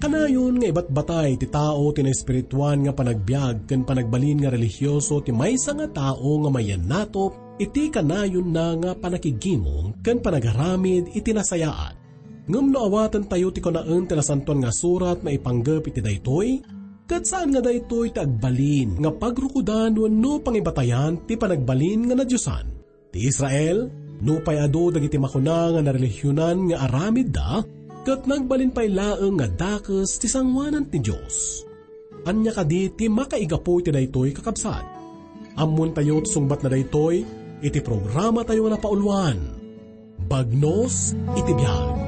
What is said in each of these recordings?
Kanayon nga iba't batay ti tao ti na espirituan nga panagbiag ken panagbalin nga religyoso ti maysa nga tao nga mayan natop iti kanayon na nga panakigimong ken panagaramid iti nasayaan. Ngem no awatan tayo ti kunaan ti nasantuan nga surat maipanggep iti daytoy, ket saan nga daytoy ti agbalin nga pagrukudan wenno pangibatayan ti panagbalin nga nadyusan. Ti Israel no payado dagiti makuna nga narelihiyonan nga aramid da, ket nagbalin pay laeng nga dakes ti sangwanan ti Dios. Anya kadi ti makaigapoy ti daytoy kakabsat. Ammon tayo sungbat na daytoy iti programa tayo nga napaulwan. Bagnos iti biag.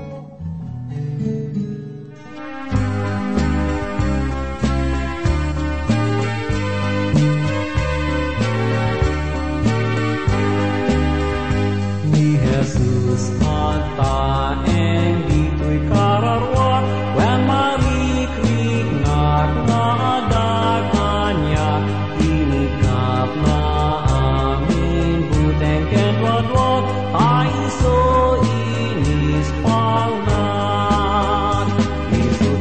Ni Jesus ataeng dito'y kararwa, wen marikrik nga adagan niya, inikap na amin buteng kenwadwad, aiso inis palnat. Isut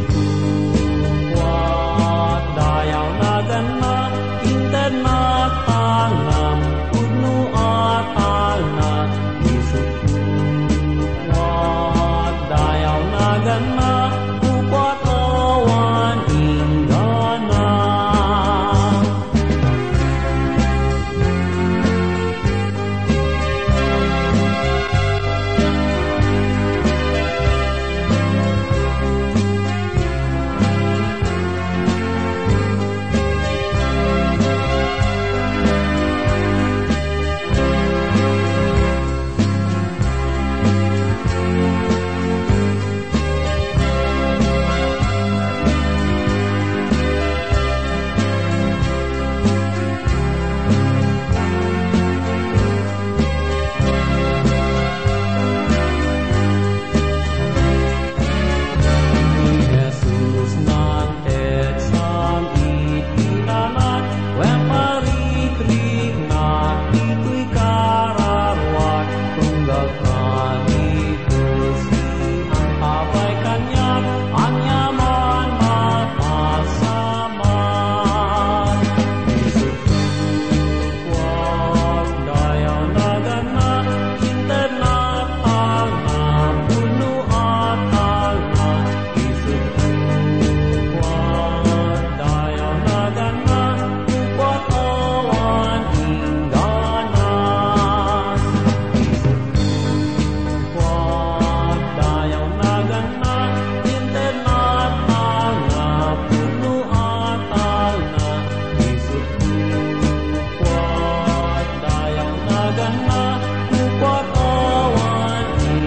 kukwat dayaw na ganat, inted na tanam, udno at alnat. Isut kukwat dayaw na ganat, kukwat awan ingana. Jesus nanted sang itinanan, wen marikrik na dito'y kararwan, tunggal kalikusi ang abay kanya, anyaman matasaman. Isut kukwat dayaw na ganat, inted na tanam, puno at alnat. Isut kukwat dayaw na ganat, kukwat awan ingganan. Isut kukwat dayaw na ganat, inted na tanam, puno at alnat. Isut kukwat dayaw na ganat, kukwat awan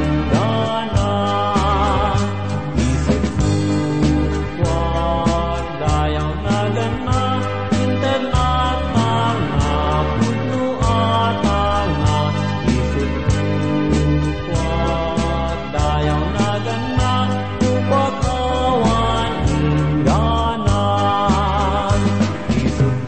ingganan. Isut kukwat dayaw na ganat, inted na tanam, puno at alnat. Isut kukwat dayaw na ganat, kukwat awan ingganan. Isut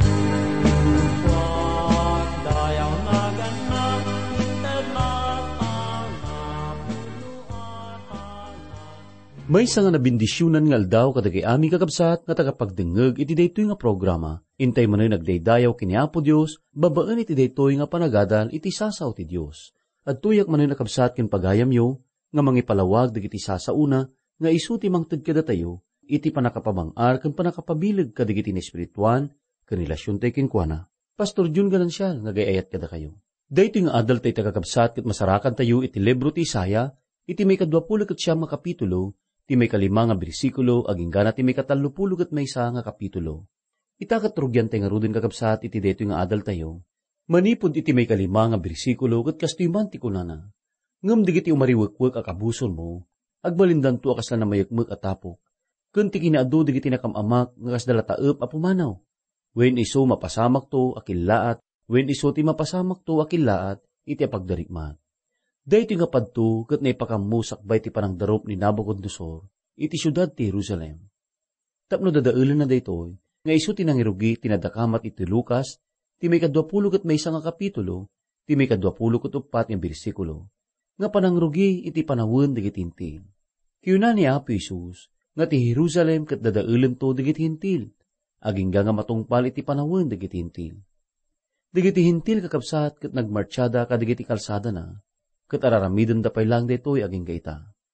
kukwat dayaw na ganat, inted na tanam, puno at alnat. May nga nabindisyonan nga aldaw kadagay ami kakabsat nga tagapagdengeg iti daytoy nga programa. Intay man nagdaydayaw kini Apo Dios, babaan iti daytoy nga panagadal iti sasaw ti Dios. At tuyak man nakabsat ken pagayam yo nga mangipalawag dagiti sasauna nga isu ti mangted kada tayo iti panakapamang-ar ken panakapabileg kadagiti ni espirituan ken relasyon tay kenkuana. Pastor Jun Ganancial nga gayayat kada kayo. Daytoy nga adal tay tagakabsat ket masarakan tayo iti libro ti Isaya iti may 29 nga kapitulo, ti may 5 nga bersikulo, aging gana ti may 30 ket maysa nga kapitulo. Itakatrugyan tay nga rudin kakabsat iti daytoy nga adal tayo. Manipod iti may 5 nga bersikulo ket kastoy man ti kunana. Ngem digiti umariwek-wek a kabuson mo, agbalindan to akas na mayekmek a tapok. Ken ti kinaaddo digiti nakamamak nga kasdala taep a pumanaw. Wen iso mapasamak to akilaat, wen iso ti mapasamak to akilaat iti pagdarikmat. Daytoy nga padto ket naipakamusakbay ti panangdarop ni Nabucodonosor iti syudad ti Jerusalem. Tapno dadaelan na daytoy nga isu ti nangirugi tinadakamat iti Lucas ti may 20 ket maysa nga kapitulo, ti may 20 ket 4 nga bersikulo. Nga panangrugi iti panawon dagiti inting. Kiyuna ni Apo Jesus nga ti Jerusalem ket dadaelen to dagiti Hintil, agingga nga matungpal iti panawon dagiti Hintil. Dagiti Hintil kakabsat ket nagmartsyada kadagiti kalsada na, ket araramiden da pay lang daytoy agingga ita.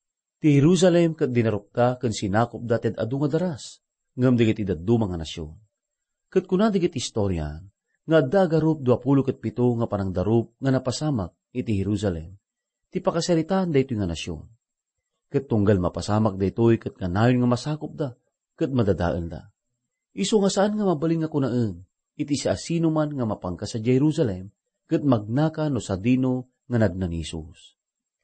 Ti Jerusalem ket dinarupta ken sinakop da ted adu nga daras, ngem dagiti daddu nga nasyon. Ket kuna dagiti istoryan, nga dagarup 27 nga panangdarup nga napasamak iti Jerusalem. Ti pakasaritaan daytoy nga nasyon. Ket tunggal mapasamak daytoy ket kanayon nga masakop da, ket madadaen da. Isu nga saan nga mabaling nga kunaen, iti siasino man nga mapangka sa Jerusalem, ket magnaka no sadino nga nagnanisus.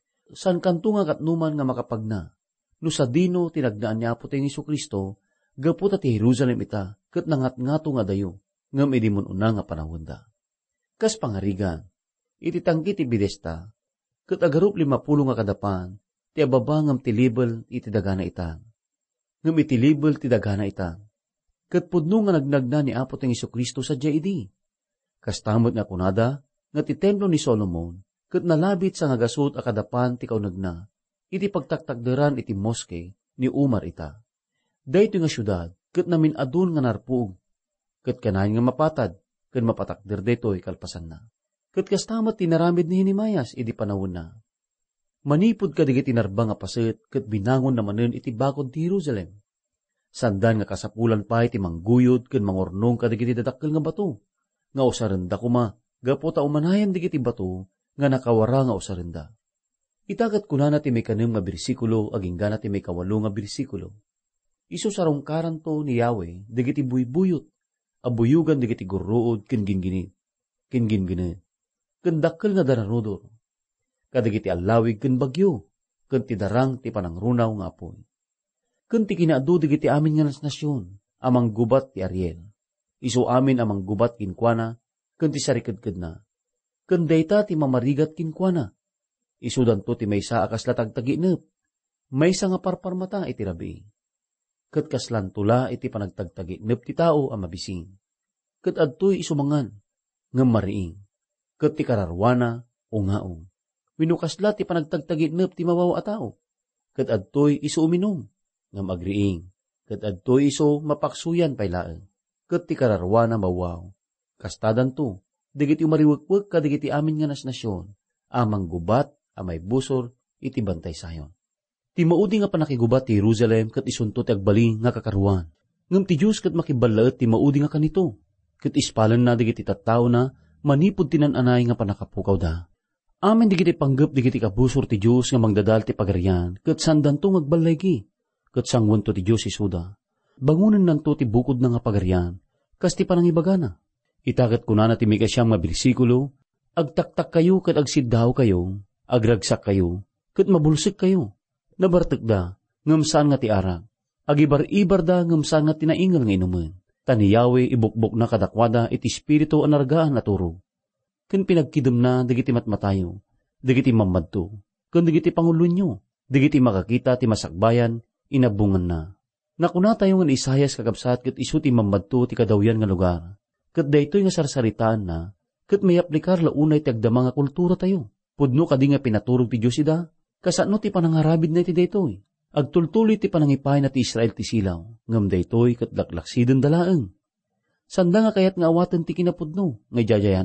San kanto nga katnuman nga makapagna, no sadino tinagnaan niya po tayong Jesucristo, gaputa ti Jerusalem ita, ket nangat-ngato nga dayo, ngam idimon una nga panahon da. Kas pangarigan, iti tanggi ti Bidesta, ket agarup 50 nga kadapan, ti ababa ngam ti libel iti dagana itang. Ngam iti libel ti dagana itang. Ket pudno nga nagnagna ni Apo tayong Jesucristo sa idi. Kastamot nga kunada, nga ti templo ni Solomon, ket nalabit sa ngagasot a kadapan ti kaunagna, iti pagtaktakderan iti moske ni Umar ita. Dayto nga syudad, ket namin adun nga narpuog, ket kanayon nga mapatad, ket mapatakder daytoy kalpasan na. Ket kastamat tinaramid ni Hinemayas iti panawon na. Manipod kadigiti tinarbang nga paset, ket binangon namanen iti bakod ti Jerusalem. Sandan nga kasapulan pa iti mangguyod ken mangornong kadigiti dadakkel nga bato. Nga usarenda kuma, gapota umanayan digiti bato nga nakawara nga usarenda. Itagat kunana ti may kanem nga bersikulo agingga na ti may 8 nga bersikulo. Isu sarungkaran to ni Yahweh digiti buybuyot, abuyugan digiti gurruod ken ginginid. Ken ginginid. Ken dakkel nga daranudor. Kadigiti allawig ken bagyo, ken ti darang ti panangrunaw nga apoy. Ken ti kinaadu digiti amin nga nasyon, amang gubat ti Ariel. Isu amin amang gubat kinkwana, ken ti sariked na. Ken dayta ti mamarigat kinkwana. Isu danto ti maysa akas latagtaginep. Maysa nga parparmata iti rabi. Ket kaslan tula iti panagtagtaginep ti tao a mabising. Ket adtoy isumangan, ngem mariing. Ket ti kararwana ungaong. Winukasla ti panagtagtaginep ti mawawa a tao. Ket adtoy isu uminom, ngem agriing. Ket adtoy isu mapaksuyan paylaeng. Ket ti kararwana mawaw. Kastadan to, digiti umariwagwag kadigiti amin nga nasyon, amang gubat amay busor iti bantay sayon. Ti maudi nga panakigubat ti Jerusalem ket isunto ti agbali nga kakaruan. Ngem ti Dios ket makibalaet ti maudi nga kanito. Ket ispalan na digiti tattao na manipud tinan-anay nga panakapukaw da. Amen digiti panggep digiti kabusor ti Dios nga mangdadal ti pagarian ket sandan to ngagbalaygi. Ket sangwen to ti Dios isuda. Bangunan nanto ti bukod na nga pagarian kas ti panangibagana. Itaket kunana ti may kasyam nga bersikulo, agtaktak kayo ket agsiddaw kayo, agragsak kayo, ket mabulsik kayo. Nabartek da, ngem saan nga ti arag. Agibar-ibar da, ngem saan nga tinaingal nga inumen. Tani Yahweh ibukbok na kadakwada iti espiritu anargaan na turo. Ken pinagkidem na, digiti matmatayo, digiti mamadto, ken digiti pangulunyo, digiti makakita ti masakbayan, inabungan na. Nakuna tayo nga Isayas kakabsat ket isu ti mamadto ti kadawyan nga lugar. Ket daytoy nga sarsaritaan na, ket may aplikar launay ti agdama nga kultura tayo. Pudno kadi nga pinaturog ti Dios ida, kasano ti panangarabid na iti daytoy. Agtultuloy ti panangipay na ti Israel ti silaw, ngem daytoy ket laklaksiden dalaeng. Sanda nga kayat nga awaten ti kinapudno, ngay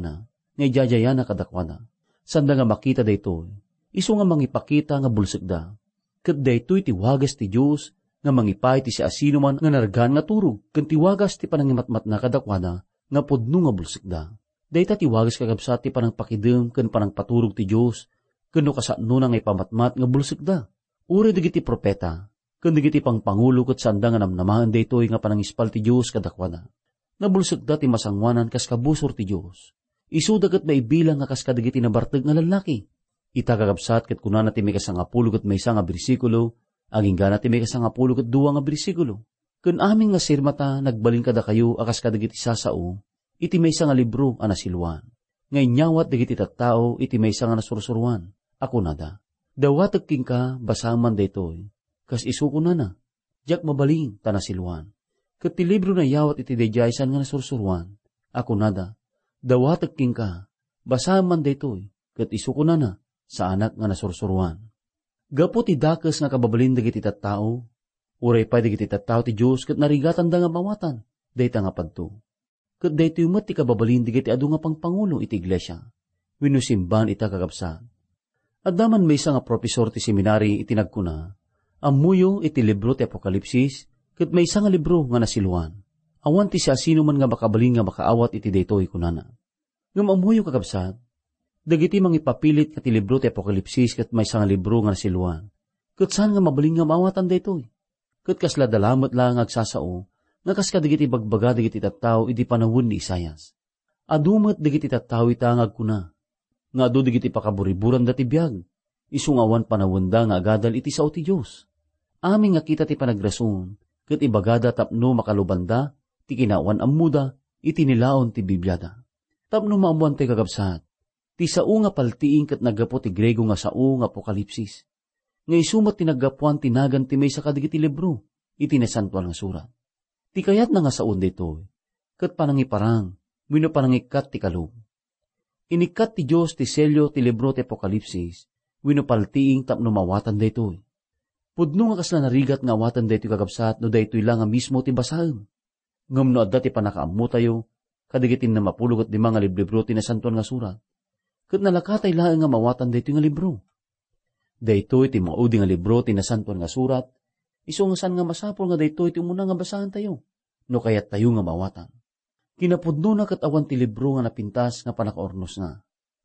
jajayana kadakwana. Sanda nga makita daytoy, isu nga mangipakita nga bulsek da. Ket daytoy ti wagas ti Dios nga mangipay ti siasino man nga nargan nga turog, ken ti wagas ti panangimatmat na kadakwana nga pudno nga bulsek da. Dayta ti wagas kakabsat ti panangpakidem ken panangpaturog ti Dios, ken no kasano na nga ipamatmat nga bulsek da. Uri digiti propeta, ken digiti pangpangulo ket sanda nga namnamaen daytoy nga panangispal ti Dios kadakwana. Nga bulsek da ti masangwanan kas kabusor ti Dios. Isu daket maibilang nga kas kadigiti nabarteg nga lalaki. Ita kakabsat ket kunana ti may kasangapulo ket maysa nga bersikulo, agingga ti may kasangapulo ket 2 nga bersikulo. Ken amin nga sirmata nagbalin kada kayo akas kadigiti sasao, iti maysa nga libro a nasilwan. Ngay nyawat digiti tattao iti maysa nga nasursuruan. Ako nada. Dawatag king ka basaman daytoy. Kas isu kunana. Jak mabalin ta nasilwan. Ket ti libro na yawat iti dayjaysan nga nasursuruan. Ako nada. Dawatag king ka basaman daytoy. Ket isu kunana sa anak nga nasursuruan. Gapo ti dakes nga kababalin dagiti tattao, Uray pa digiti tattao ti Diyos kat narigatan da nga mawatan, dayta nga padto. Kat dayto yung mat ti kababalin digiti adu nga pangpangulo iti iglesia. Winusimban ita kakabsat. At daman may isa nga profesor ti seminary itinagkuna, amuyo iti libro ti Apokalipsis, kat may isa nga libro nga nasiluan. Awan ti siya sino man nga makabalin nga makaawat iti daytoy kunana. Ngam amuyo kakabsat, dagiti mangipapilit kat ti libro ti Apokalipsis kat may isa nga libro nga nasiluan. Kat saan nga mabalin nga maawatan daytoy? Kat kasla dalamat lang agsasao, nga kas kadigiti bagbaga digiti tattao iti panawon ni Isayas. Adumat digiti tattao ita nga agkuna, nga adu digiti pakaburiburan dati biyag, isungawan panawon da nga agadal iti sao ti Diyos. Aming nga kita ti panagrason, kat ibagada tapno makalubanda, ti kinawan amuda, iti nilaon ti Bibliada. Tapno maamuan ti kagabsat, ti sao nga paltiing kat nagapo ti Grego nga sao nga Apokalipsis. Nga isumat tinagapuan tinagan ti may sa kadigiti libro, iti nasantuan nga surat. Ti kayat na nga saon dito, kat panangiparang, wino panangikat ti kalub. Inikat ti Diyos ti selyo ti libro ti Apokalipsis, wino paltiing tapno mawatan dito. Pudno nga kasla narigat nga awatan dito kagabsat, no dito lang nga mismo ti basahem. Ngam no adda ti panakaamu tayo, kadigitin na mapulugot di mga libro ti nasantuan nga surat. Kat nalakatay lang nga mawatan dito nga libro. Daytoy ti maudi nga libro ti nasantuan nga surat, isungsan nga masapol nga daytoy ti umuna nga basahan tayo, no kayat tayo nga mawatan. Kinapudno na kat awan ti libro nga napintas nga panakaornos na.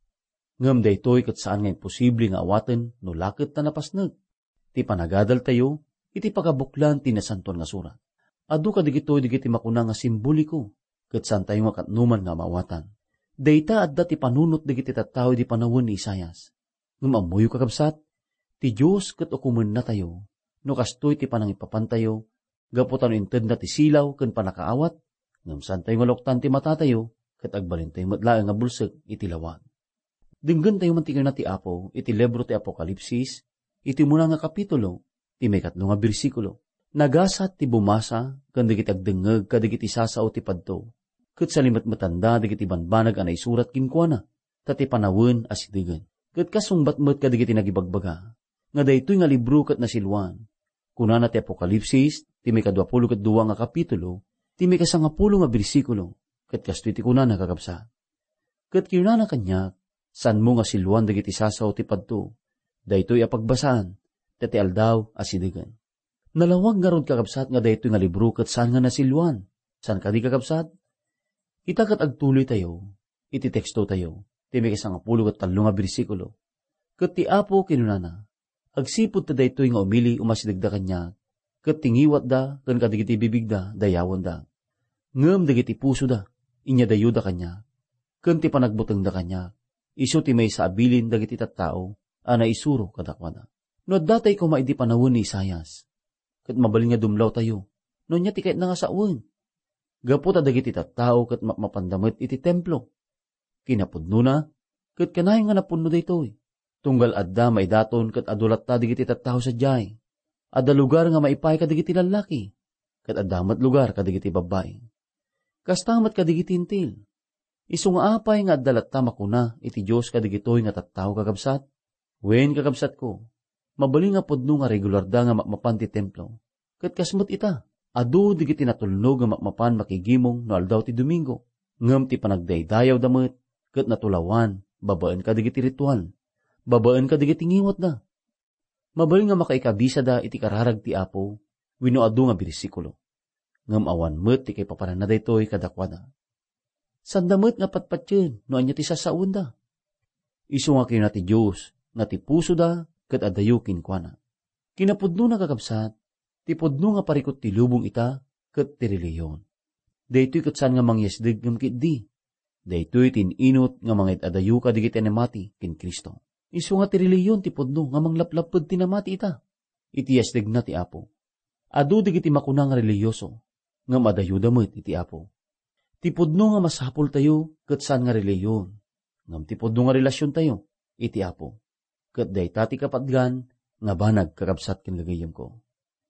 Ngam daytoy kat saan nga imposible nga awatan no lakit ta napasnag. Ti panagadal tayo, iti pagabuklan ti nasantuan nga surat. Adu ka digitoy digiti makuna nga simboliko, kat saan tayo nga katnuman nga mawatan. Dayta adda ti panunot digiti tattao di panawon ni Isayas. Ngam amuyo kakabsat, ti Diyos kat ukumen na tayo, no kastoy ti panangipapantayo, gaputan inted na ti silaw ken panakaawat, ngam saan tayo ngaloktan ti mata tayo, kat agbalin tayo matlaang nga bulsek iti lawan. Dinggan tayo mantikir na ti Apo, iti libro ti Apokalipsis, iti muna nga kapitulo, ti may 3 nga bersikulo. Nagasat ti bumasa, kan digiti agdengeg kadigiti sasao ti padto, kat salimat matanda digiti banbanag anay surat kinkwana, tati panawin asidigan. Kat kasungbat met kadigiti nagibagbaga, nga daytoy nga libro kat nasilwan. Kunana ti Apokalipsis, ti may 22 nga kapitulo, ti may 10 nga bersikulo, kat kastoy ti kunana kakabsa. Kat kinana kanya, san mo nga silwan dagiti sasaw ti padto, daytoy apagbasaan, tati aldaw asidigan. Nalawag nga rod kakabsat nga daytoy nga libro kat saan nga nasilwan, saan ka di kakabsat? Ita kat agtuloy tayo, iti teksto tayo, ti may 13 nga bersikulo. Kat ti Apo kinunana, agsipod ta daytoy nga umili umasidigda kanya, kat tingiwat da, kan kadigiti bibigda, dayawan da. Ngem dagiti puso da, inya dayo da kanya, kan ti panagbuteng da kanya, iso ti may sa abilin dagiti tattao, ana isuro kadakwana. No datay ko maidi panawon ni Isayas, kat mabalin nga dumlaw tayo, no nya ti kayat na nga saun. Gapot a dagiti tattao kat mapandamit iti templo. Kinapudno na, kat kanay nga napunno daytoy. Tunggal adda may daton kat adulat ta digiti tattao sa jay. Adda lugar nga maipay kadigiti lalaki, kat addamat lugar kadigiti babae. Kastamat kadigiti intil. Isu nga apay nga addalat ta makuna iti Diyos kadigitoy nga tattao kakabsat. Wen kakabsat ko, mabaling nga pudno nga regular da nga makmapan ti templo. Kat kasmut ita, adu digiti natulnog nga makmapan makigimong no aldaw ti Domingo. Ngem ti panagdaydayaw damet, kat natulawan, babaan kadigiti ritual. Babaan ka digiti ngiwat da. Mabaling nga makaikabisa da iti kararag ti Apo, wino adu nga bersikulo. Ngam awan met ti kay paparan na daytoy kadakwada. Sandamet nga patpatyen, no anya ti sasaun da. Isu nga kayo na ti Diyos, nga ti puso da, kat adayo kinkwana. Kinapudno na kakabsat, ti pudno nga parikot ti lubong ita, kat ti reliyon. Daytoy kat saan nga mangyasdig ngam kitdi. Daytoy tininot nga mga adayo ka digiti namati kin Kristo. Isu nga ti reliyon ti pudno nga manglaplapod ti namati ita. Iti yasdig na ti Apo. Adu digiti makunang reliyoso, nga madayo damit iti Apo. Ti pudno nga masapol tayo, kat saan nga reliyon. Ngam ti pudno nga relasyon tayo, iti Apo. Kat dayta ti kapatgan, nga banag kakabsat ken gagayem ko.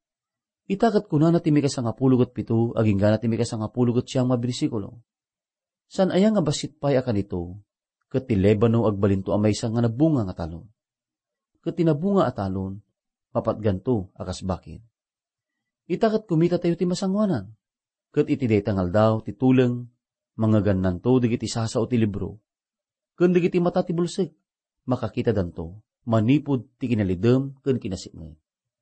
Itakat kuna na ti may 17, aging gana ti may 19 nga bersikulo. San aya nga basit pay akan ito, kat ti Lebano agbalinto amay sa nga nabunga nga talon. Kat tinabunga a talon, mapatganto akas bakit. Itakat kumita tayo ti masangwanan. Kat iti day tangal daw, ti tuleng, mga ganan to, digiti sasao ti libro. Kun digiti mata ti bulsik, makakita danto, manipod ti kinalidem, kun kinasingay.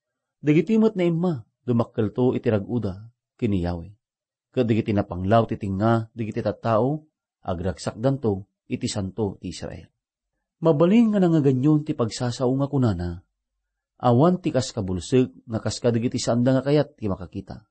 Digiti mat na imma, dumakkel to iti raguda, kiniyawe. Kat digiti napanglaw ti tinga, digiti tattao, agragsak danto, iti santo ti Israel. Mabaling nga nangaganyon ti pagsasao nga kunana, awan ti kas kabulsik, nga kas kadigiti sanda nga kayat ti makakita.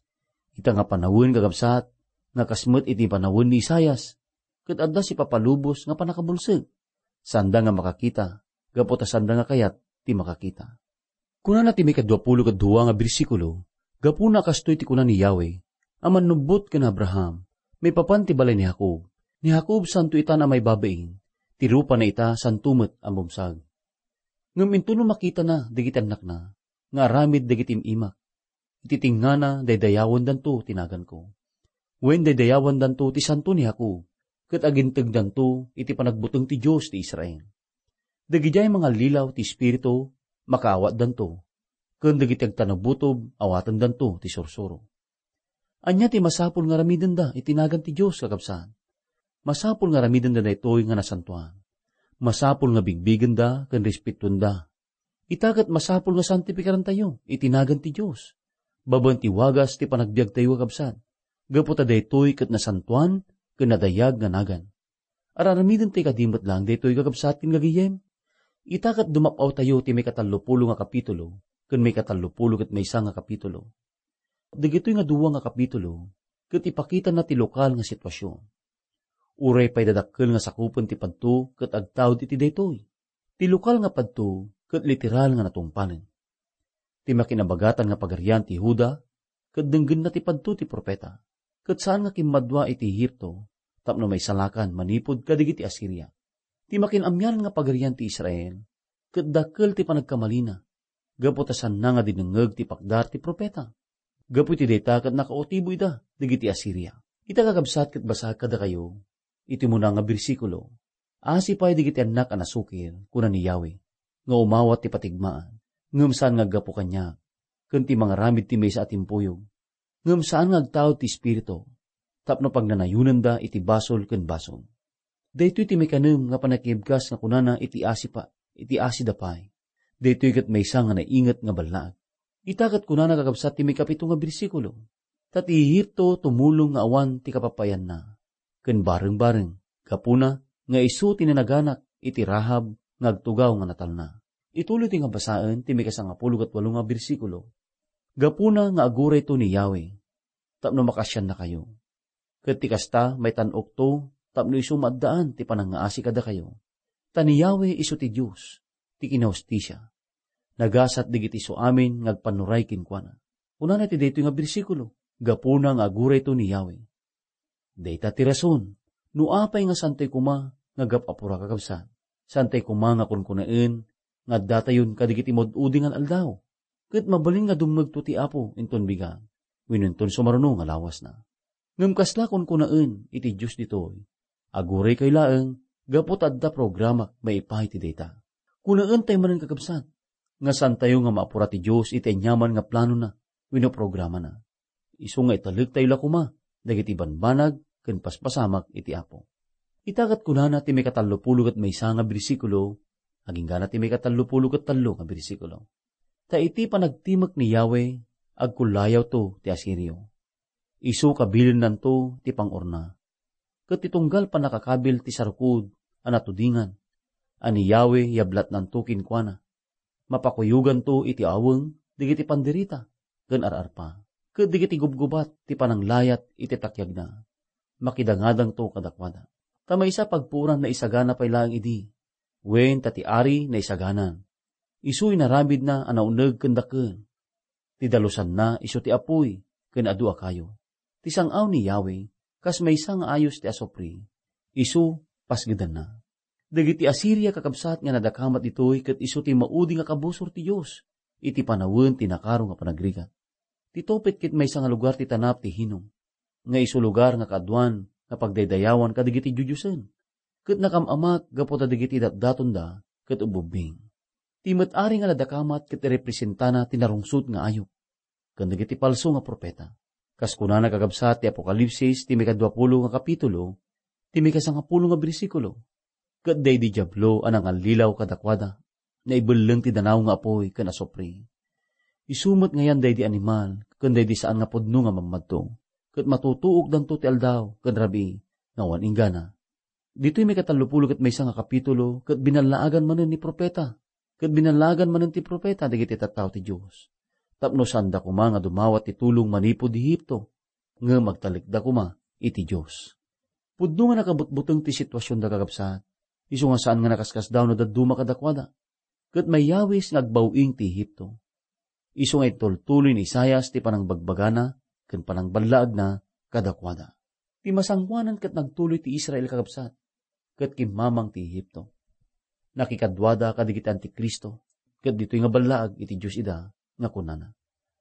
Ita nga panawin gagabsat, nga kasmet iti panawin ni Isayas, ket adda si papalubos nga panakabulsig, sanda nga makakita, gaputa sanda nga kayat ti makakita. Kuna na ti may 22 nga bersikulo, gapuna kastoy ti kuna ni Yahweh, aman nubot ken Abraham, may papan ti balay ni Jacob. Ni Jacob santo ita na may babaing, ti rupa na ita santumet ang bumsag. Ngem intuno makita na digiti anak na, nga aramid digiti imak. Ititingana daydayawon danto tinagan ko. Wen daydayawan danto ti santo ni Jacob, ket aginteg danto iti panagbuteng ti Dios ti Israel. Dagijay mga lilaw ti espiritu makaawat danto, ken dagiti agtanabutob awatan danto ti sursuro. Anya ti masapul nga ramiden da itinagan ti Dios kakabsat. Masapul nga ramiden da daytoy nga nasantuan. Masapul nga bigbigen da ken respetuen da. Itaket masapul nga santipikaran tayo itinagan ti Dios. Baban ti wagas ti panagbiag tayo kakabsat. Gaputa daytoy ket nasantuan ken nadayag nga nagan. Araramiden ti kadimot lang daytoy kakabsat ken gagiyem. Itaket dumapaw tayo ti may 30 nga kapitulo ken may 30 ket may 1 nga kapitulo. Dagitoy nga 2 nga kapitulo ket ipakita na ti lokal nga sitwasyon. Uray pay dadakkel nga sakupen ti padto ket agtawd iti daytoy. Ti lokal nga padto ket literal nga natungpanen. Ti makinabagatan nga pagarian ti Huda ket denggen na ti padto ti propeta. Ket saan nga kimmadwa iti Ehipto tapno may salakan manipod kadigiti Asiria. Ti makinamyan nga pagarian ti Israel ket dakkel ti panagkamalina. Gaputasan na nga dinengeg ti pakdar ti propeta. Gapu ti dayta ket nakautiboy da digiti Asiria. Ita kakabsat ket basag kada kayo. Iti muna nga bersikulo. Asipay digiti anak anasukir kuna ni Yahweh nga umawat ti patigmaan. Ngem saan nga gapu kanya ken ti mga ramid ti maysa at timpuyog. Ngem saan nga agtawd ti espiritu tapno pagnanayunan da iti basol ken basol. Daytoy ti mekanem nga panakibkas nga kunana iti asipa, iti asidapay. Daytoy ket maysa nga nainget nga balnaag. Itaket kunana kakabsat ti may 7 nga bersikulo. Tat ihirto tumulong nga awan ti kapapayan na. Ken bareng-bareng kapuna nga isu ti nanaganak iti Rahab nga agtugaw nga natalna. Ituloy ti nga basaan ti may 18 nga bersikulo. Gapuna nga aguray to ni Yahweh, tapno makasyan na kayo. Ket ti kasta may tanok to, tapno isu maaddaan ti panangaasi kada kayo. Tani Yahweh isu ti Dios, ti kinahustisya. Nagasat digiti isu amin ngagpanuray kinkwana. Una na ti daytoy nga bersikulo, gapuna nga aguray to ni Yahweh. Dayta ti rason, nuapay nga santay kuma nga gapapura kakabsat. Santay kuma nga kunkunaen, nga datayon kadigiti modudingan aldaw. Ket mabalin nga dumegto ti Apo inton bigang, winunton sumaruno nga lawas na. Ngem kasla kunkunaen iti Dios ditoy, aguray kay laeng, gapot adda programa maipahay ti dayta. Kunaen tayo manen kakabsat, nga santayo nga maapura ti Dios iti anyaman nga plano na, winoprograma na. Isu nga italig tayo lakuma, dagiti banbanag, ken paspasamak iti Apo. Itakat kunana ti may 30 ket may 1 nga bersikulo, aging gana ti may 33 nga bersikulo. Ta iti panagtimek ni Yahweh, agkulayaw to ti Asiryo. Isu kabilin nanto ti pangorna. Ket titunggal pa nakakabil ti sarukod, anatudingan. Ani Yahweh yablat nanto kinkwana. Mapakuyugan to iti aweng, digiti pandirita, ken ararpa. Ket digiti gubgubat ti pananglayat iti takyag na. Makidangadang to kadakwada. Tamaysa pagpuran na isagana pay laeng idi. Wen tati ari na isaganan. Isu'y narabid na anauneg ken daken. Ti dalusan na isu ti apoy ken adu kayo. Ti sangaw ni Yahweh kas maysa nga ayos ti asopri. Isu pasgedan na. Dagiti Asiria kakabsat nga nadakamat ditoy ket isu ti maudi nga kabusor ti Dios. Iti panawen ti nakaro nga panagrigat. Ti topet ket maysa nga lugar ti tanap ti hinom. Nga isu lugar nga kaadwan nga pagdaydayawan kadigiti jujusen. Ket nakamamak gapo ta digiti datdaton da ket ububing. Ti met-ari nga nadakamat ket representana ti narungsot nga ayop. ken dagiti palso nga propeta. Kas kuna nakagabsat ti Apokalipsis ti 20 nga kapitulo, ti 10 nga bersikulo. Ket day di diablo anang alilaw kadakwada, na ibeleng ti danaw nga apoy ken asopri. Isumot ngayan day di animal, ken day di saan nga pudno nga mamadto, ket matutuok danto ti aldaw ken rabi nga wan inggana. Dito'y 30 ket 1 nga kapitulo, ket binalaagan manen ni propeta, ket binalagan manen ti propeta dagiti tattao ti Dios. Tapno sanda kuma nga dumawat ti tulong manipod di Ehipto, nga magtalikda kuma iti Dios. Pudno nga nakabutbuteng ti sitwasyon da kakabsat, isu nga saan nga nakaskas daw no daduma kadakwada, ket mayawis nga agbawing ti Ehipto. Isu nga itultuloy ni Isaias ti panangbagbagana, ken panangbanlaag na kadakwada. Ti masangwanan ket nagtuloy ti Israel kakabsat, ket kimamang ti Ehipto. Nakikadwada kadigiti Antikristo, ket dito'y nga banlaag iti Diyos ida, nga kunana.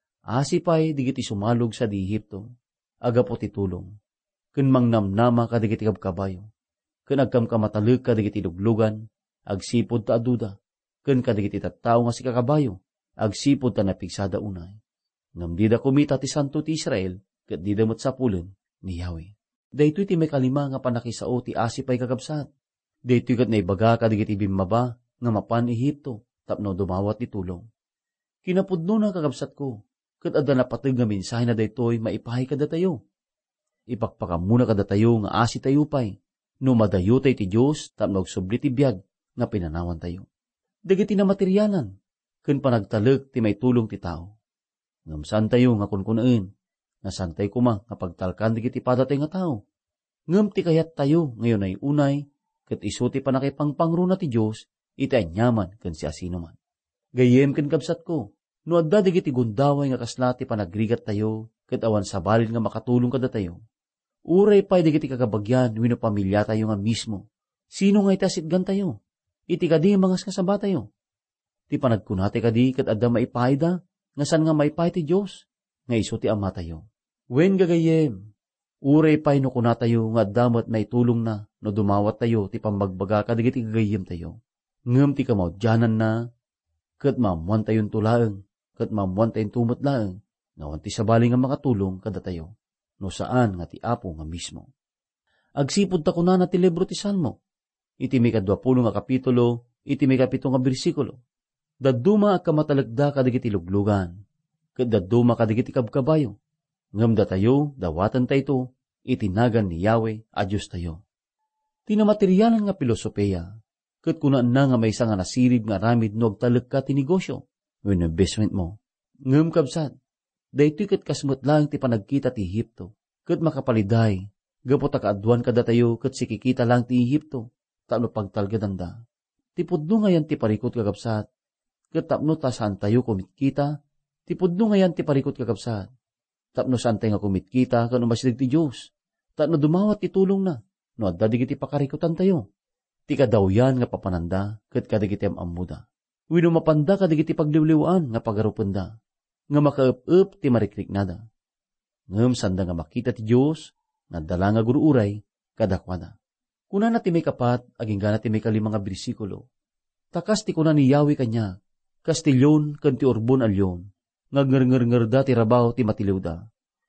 Asipay digiti sumalog sa di Ehipto, agapo ti tulong, ken mangnamnama kadigiti kabkabayo, ken agkamkamataleg kadigiti luglugan, agsipod ta aduda, ken kadigiti tattao nga si kakabayo, agsipod ta napigsada unay. Ngam dida kumita ti santo ti Israel, ket dida met sapulen ni Yahweh. Daytoy ti may kalima nga panakisao ti asipay kakabsat. Daytoy ket naibaga kadigiti bimmaba nga mapan Ehipto, tapno dumawat ti tulong. Kinapudno na kakabsat ko, ket adda napateg nga mensahe na daytoy maipahay kada tayo. Ipakpakamuna kada tayo nga asi tayo pay, no madayo tay ti Dios tapno agsubli ti biag nga pinanawan tayo. Dagiti na materyalan, ken panagtaleg ti may tulong ti tao. Ngam saan tayo nga kunkunaen, nga saan tayo kuma nga pagtalkan digiti padatay nga tao. Ngam ti kayat tayo ngayon ay unay, ket isu ti panakipangpangro na ti Dios, iti anyaman ken si asino man. Gayem ken kabsat ko, no adda digiti gundaway nga kasla ti panagrigat tayo, ket awan sabalin nga makatulong kada tayo. Uray pay digiti kakabagyan wenno pamilya tayo nga mismo. Sino nga itasitgan tayo? Iti kadi mangas kasaba tayo. Ti panagkunate kadi ket adda maipayda, nga san nga maipay ti Dios, nga isu ti Ama tayo. Wen gagayem, uray pay no kunatayo nga adda met maitulong na no dumawat tayo ti pambagbaga kadigiti gagayem tayo. Ngem ti kamaudyanan na, ket mamuan tayon tulaeng, ket mamuan tayon tumutlaeng, ngawan ti sabali nga makatulong kada tayo, no saan nga ti Apo nga mismo. Agsipod ta kunana ti libro ti Salmo, iti 20 nga kapitulo, iti 7 nga bersikulo. Dadduma akamatalagda kadigiti luglugan, ket dadduma kadigiti kabkabayo, ngem datayo dawatan tayo itinagan ni Yahweh a Diyos tayo. Tinamateryalan nga filosofiya, ket kunaan na nga may nga nasirib nga ramid no agtaleg ka ti negosyo, when investment mo. Ngem kabsat, daytoy ket kasmet lang ti panagkita ti Ehipto, ket makapaliday, gapo ta kaadwan kada tayo ket sikikita lang ti Ehipto, tapno pagtalgadanda. Ti pudno ngayan ti parikot kakabsat, ket tapno ta saan tayo kumitkita, ti pudno ngayan ti parikot kakabsat, tapno saan tayo nga kumitkita ken umasideg ti Dios, tapno dumawat ti tulong na, no adda digiti pakarikutan tayo. Ti kadawyan nga papananda, ket kadigiti amamuda. Wenno mapanda kadigiti pagliwliwan nga pagarupenda, nga makaep-ep ti marikriknada. Ngem sanda nga makita ti Dios, nadala nga guruuray kadakwada. Kunana ti may kapat, aging gana ti may 5 nga bersikulo. Takas ti kuna ni Yahweh kanya, kastilyon ken ti urbon alyon, nga ngernger-ngerda ti rabaw ti matiliwda.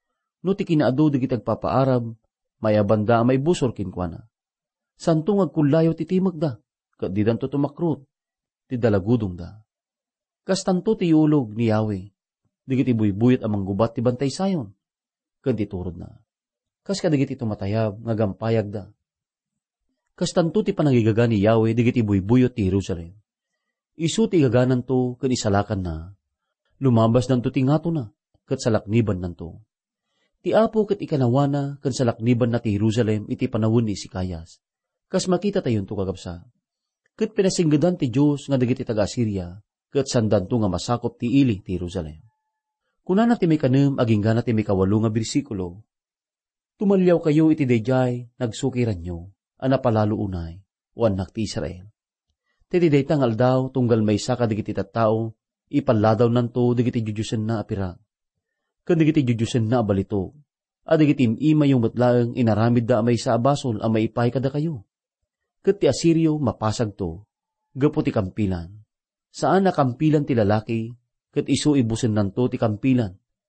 No ti kinaado digiti agpapaarab, may abanda may busor kinkwana. Santong agkulayo ti timagda, ket di danto tumakrut, ti dalagudong da. Kas tanto ti ulog ni Yahweh, digiti buybuyat amang gubat ti bantay sayon, ken ti turod na. Kas kadigiti tumatayab, nga gampayag da. Kas tanto ti panagigaga ni Yahweh, digiti buybuyot ti Jerusalem. Isu ti gaganan to, ken isalakan na. Lumabas nanto ti ngato na, ket salakniban nanto. Ti Apo ket ikanawana, ken salakniban na ti Jerusalem, iti panawon ni Sikayas. Kas makita tayon to kagabsa. Ket pinasinggedan ti Dios nga dagiti taga-Asiria, ket sandan to nga masakop ti ili ti Jerusalem. Kunana ti may kanem, aging gana ti may 8 nga bersikulo. Tumalyaw kayo iti dayjay, nagsukiran nyo, anapalalo unay, o anak ti Israel. Titi daytang aldaw, tunggal may saka digiti tattao, ipaladaw nanto digiti jujusen na apira. Ken digiti jujusen na abalito, adigiti ima yung matlaeng inaramid da may sa abasol ang maipay kada kayo. Ket ti Asiryo mapasag to, gapo ti kampilan. Saan na kampilan ti lalaki, ket isu ibusen nanto ti kampilan,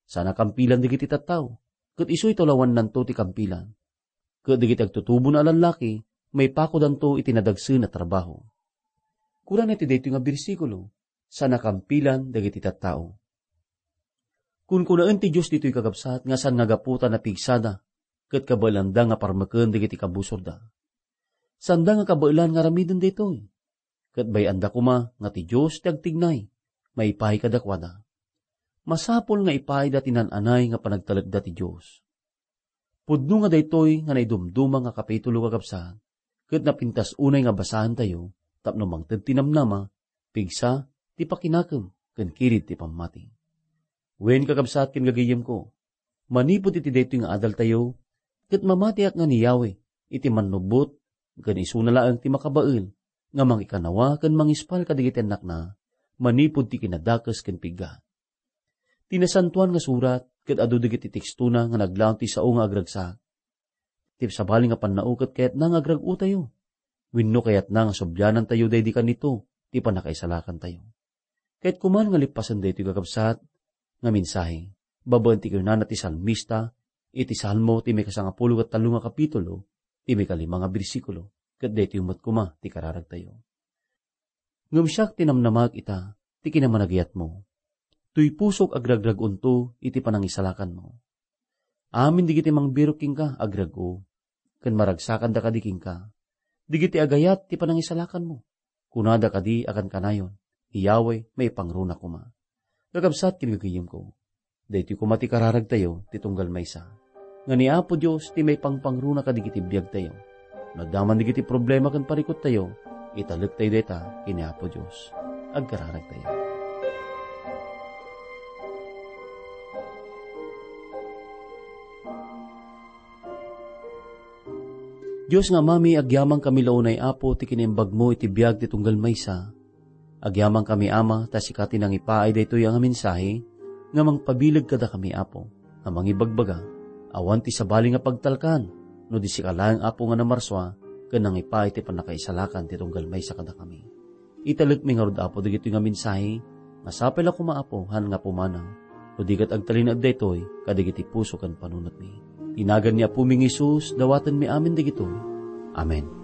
Sana kampilan digiti tattaw, ket isoy tulawan nanto ti kampilan. Ket digiti agtutubo na lalaki, may pakodanto iti nadagse na trabaho. Kuran iti daytoy nga bersikulo, sana kampilan dagiti tattao. Kun kunaan ti Diyos dito'y kagabsat, nga san nga gaputa na pigsada, ket kabailanda nga parmeken dagiti kabusorda. Sanda nga kabailan nga ramiden dito'y, ket bayanda kuma nga ti Diyos ti agtignay, maipahay kadakwada. Masapol nga ipahay da tinananay nga panagtalagda ti Diyos. Pudno nga daytoy nga naidumduma nga kapitulo kagabsat, ket napintas unay nga basahan tayo, tapno mangted tinamnama, pigsa, ti pakinakem, ken kirid ti pamati. Wen kakabsat ken gagayem ko, manipod iti daytoy nga adal tayo, ket mamatiak nga ni Yahweh, iti manubot, ken isunalaang ti makabael, nga mangikanawa ken mangispal kadigiti anak na, manipod ti kinadakes ken pigga. Tinasantuan nga surat, ket adu digiti tekstuna nga naglaom ti sao nga agragsak. Ti sabali nga pannao ket kayat na nga agragu tayo. Wenno kayat na nga sobyanan tayo daydi kanito, ti panakaisalakan tayo. Kahit kuman nga lipasan daytoy kakabsat, nga mensahe, babaan ti kunana ti salmista, iti salmo ti may kasangapulo ket 3 nga kapitulo, ti may 5 nga bersikulo, ket daytoy met kuma ti kararag tayo. Ngem siak tinamnamag ita, ti kinamanagayat mo. Tuy pusok agragrag unto, iti panangisalakan mo. Amin digiti mangbiruking ka, agrago, ken maragsakan da kadiking ka. Digiti agayat ti panangisalakan mo. Kunada kadi akan kanayon, Yahweh may pangruna kuma. Gagabsat kinagayim ko. Daytoy kuma ti kararag tayo, ti tunggal maysa. Nga ni Apo Diyos, ti may pangpangruna kadigiti biyag tayo. Nagdaman digiti problema ken parikot tayo, italag tayo deta kini Apo Diyos. Agkararag tayo. Diyos nga mami, agyamang kami launay Apo, ti kinimbag mo iti biyag ti tunggal maysa. Agyamang kami Ama, ta sikati nang ipaay daytoy ang mensahe, nga mangpabilag kada kami Apo, nga mangibagbaga, awan ti sabali nga pagtalkan, no di sikalang Apo nga namarswa, ken nang ipaay ti panakaisalakan ti tunggal maysa kada kami. Italag mi nga rod Apo digitoy nga mensahe, masapel ako Maapo, han nga pumanaw, no di kat agtalinag daytoy, kadigiti puso kan panunot mi. Tinagan ni Apo ming Isus, dawatan mi amin digitoy. Amen.